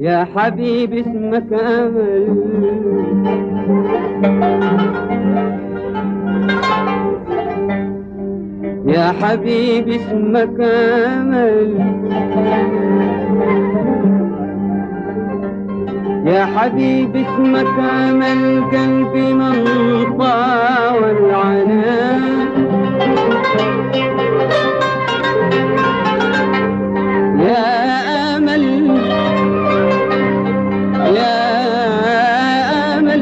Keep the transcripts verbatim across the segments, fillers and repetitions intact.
يا حبيبي اسمك أمل، يا حبيبي اسمك أمل، يا حبيبي اسمك أمل، قلبي من طاول العنان. يا أمل يا أمل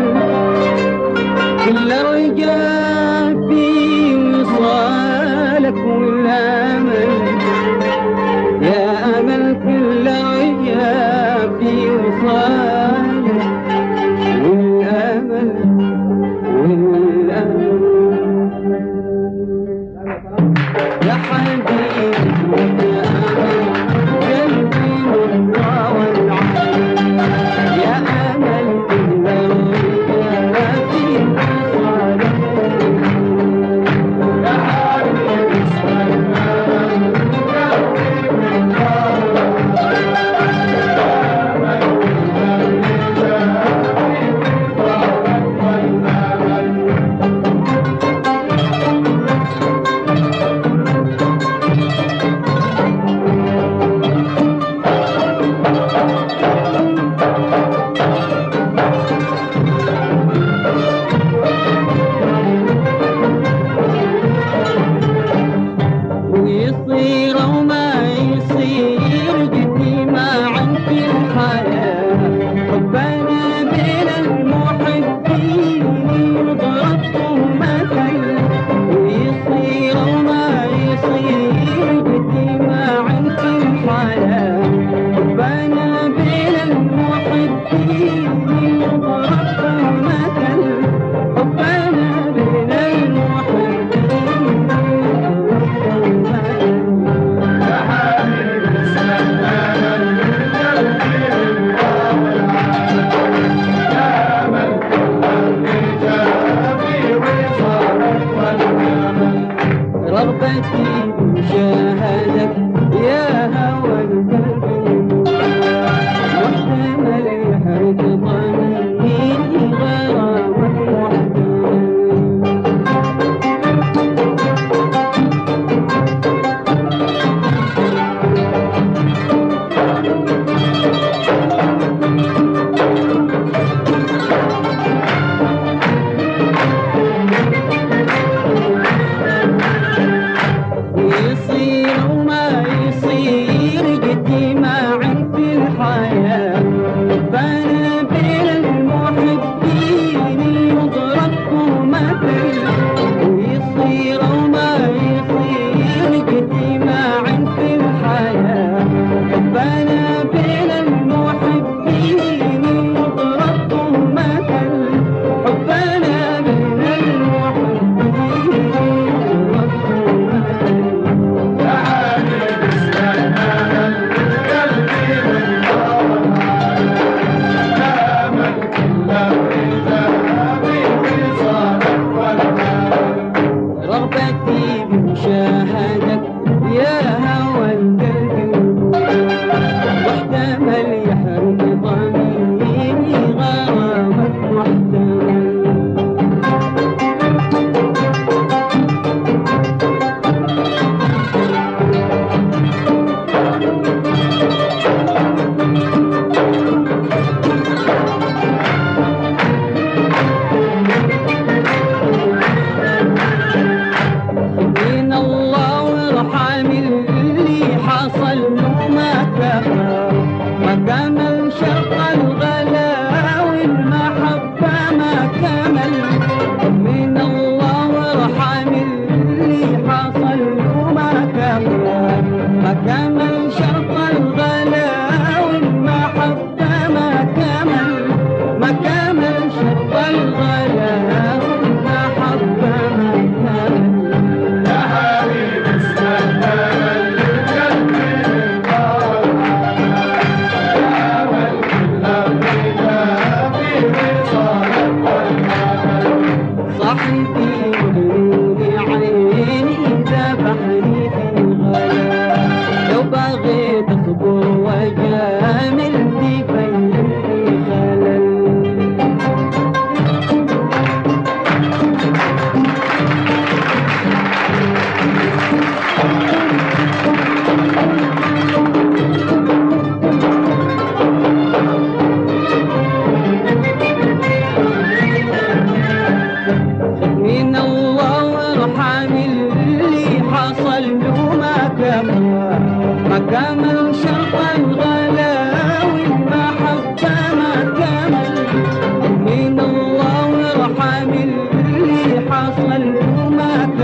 كل رجاء في وصالك والأمل، يا أمل كل رجاء في وصالك والأمل والأمل. يا حبيبي يا أمل قلبي مطاول العين، يا أمل كل رجاء في وصالك، يا حبيبي اسمك أمل ويصير وما يصير جماعا في الحياة، حبنا بين المحبين وضربته مثل، ويصير وما يصير جماعا في الحياة، حبنا بين المحبين وضربته مثل، حبنا بين المحبين. رغبتي مشاهدك يا هوى القلب، محتمل يحرق ضميري غرامك محتمل. يصير وما يصير اجتماعا في الحياة، حبنا بين المحبين يضربكم مثل، ويصير وما يصير اجتماعا في الحياة، حبنا بين المحبين يضربكم مثل، حبنا بين المحبين يضربكم مثل. رغبتي بمشاهدك يا هوى القلب، محتمل يحرق ضميري غرامك محتمل. من الله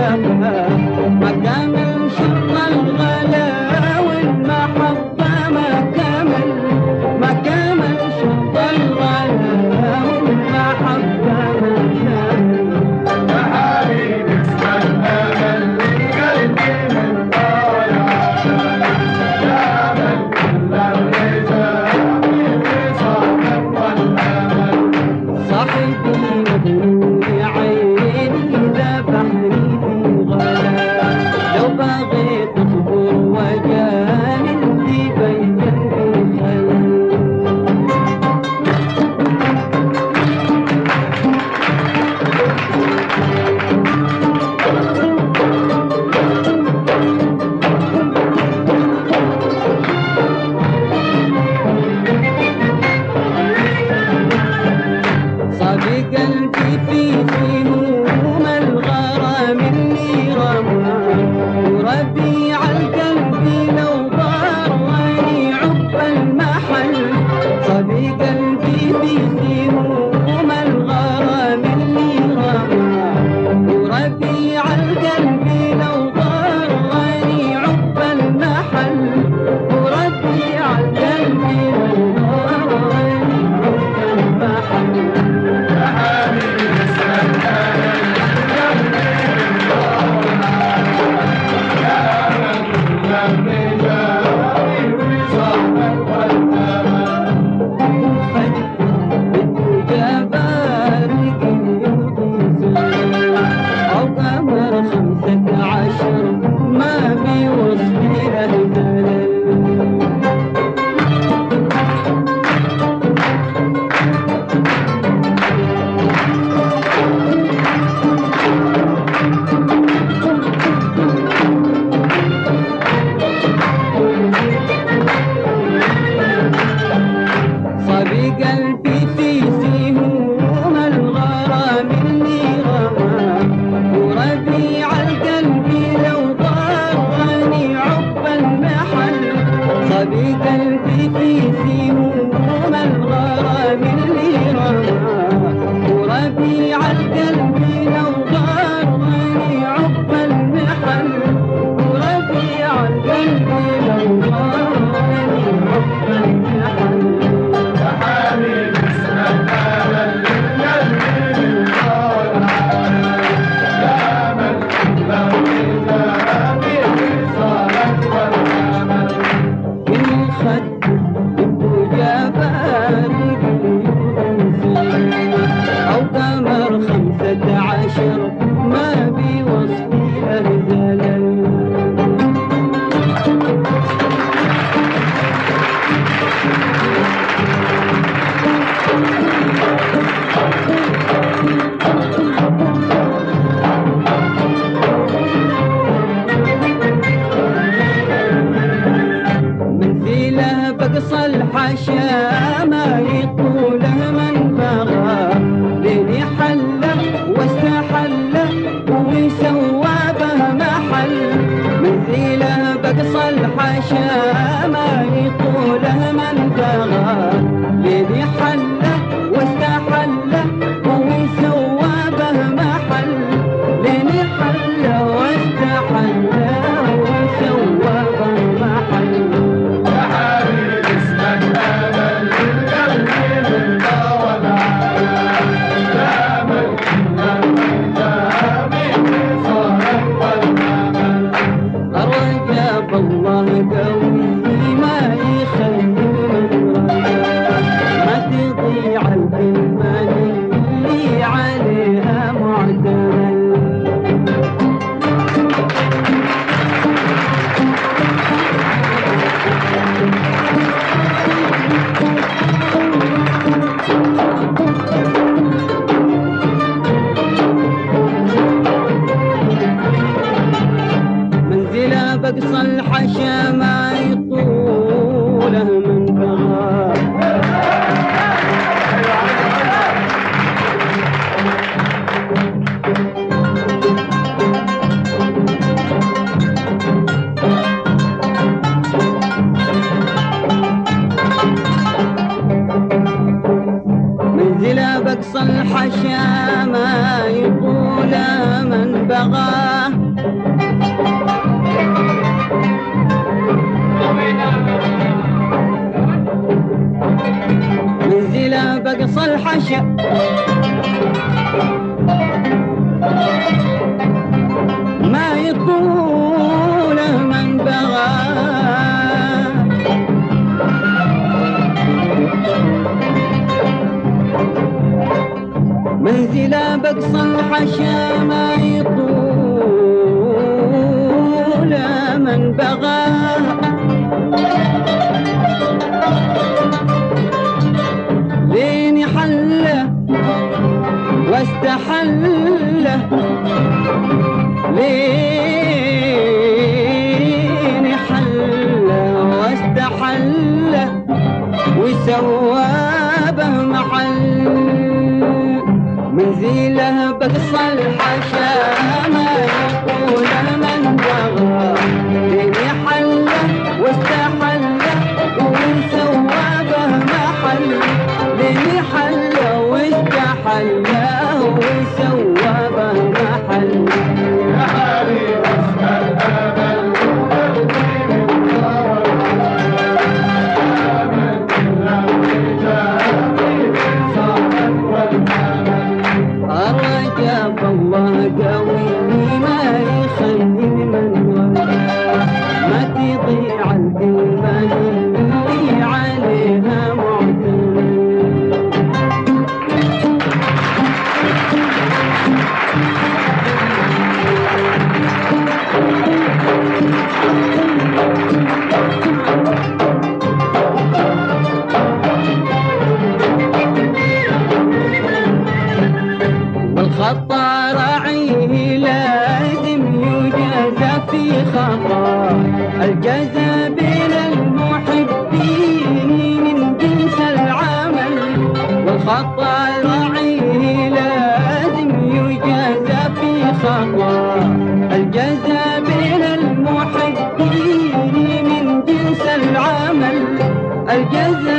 وجابها ما كمل شرط الغلا والمحبة ما كمل ما كمل شرط الغلا والمحبة ما كمل يا حبيبي اسمع الامل قلبي من طالع يا امل كل الرجال في صاحبك والامل صاحبي مجنون يا عيني ذبحني في غلا لو بغيت اصبر وجاني بين بخيل صبي قلبي في سموم الغرام اللي رمى وربيع القلب لو ضرني عب المحل صبي قلبي في سموم الغرام اللي رمى وربيع القلب لو ضرني عب المحل وربيع القلب لو ضرني عب المحل يا حبيبي اسمع الامل قلبي من طالع يا امل كل الرجال في صاحبك والامل أو قمر خمسة عشر ما بيوصف له دلل صبي قلبي في سموم الغرام اللي رمى وربيع القلب لو ضرني عب المحل صبي قلبي في سموم الغرام اللي رمى وربيع القلب لو ضرني عب المحل وربيع القلب لو ضرني عب المحل يا حبيبي اسمع الامل قلبي من طالع يا امل كل الرجال في صاحبك والامل من خد وجابها أو قمر خمسة عشر ما بيوصف له دلل منزله بقصى الحشا ما يطوله من بغى بيني حله واستحله وسوى به محل منزله بقصى الحشا ما يطوله من بغى بيني حله واستحله وسوى به محل بيني حله واستحله وسوى به محل يا حبيبي اسمع الامل قلبي من طالع يا امل كل الرجال في صاحبك والامل الرجاء بالله قوي ما يخيب من رجاء ما تضيع الكلمة اللي عليها معتمل منزله بقصى الحشا ما يطوله من بغى منزله بقصى الحشا ما يطوله من بغاه الحشا ما يطول من بغى منزل بقص الحشا ما يطول من بغى لين حله واستحله لين حله واستحله وسوى به محل منزله بقص الحشا ما يقول من بغى لين حله واستحله وسوى به محل لين حله واستحله وسوى به محل يا حبيب اسم الامل الرجاء الله قوي ما يخلي من وجه ما تضيع الكلمة اللي عليها معتمد والخطأ راعيه لازم يجازى في خطأ الجزاء بين المحبين من جنس العمل والخطأ راعيه لازم يجازى في خطأ الجزاء بين المحبين من جنس العمل الجزاء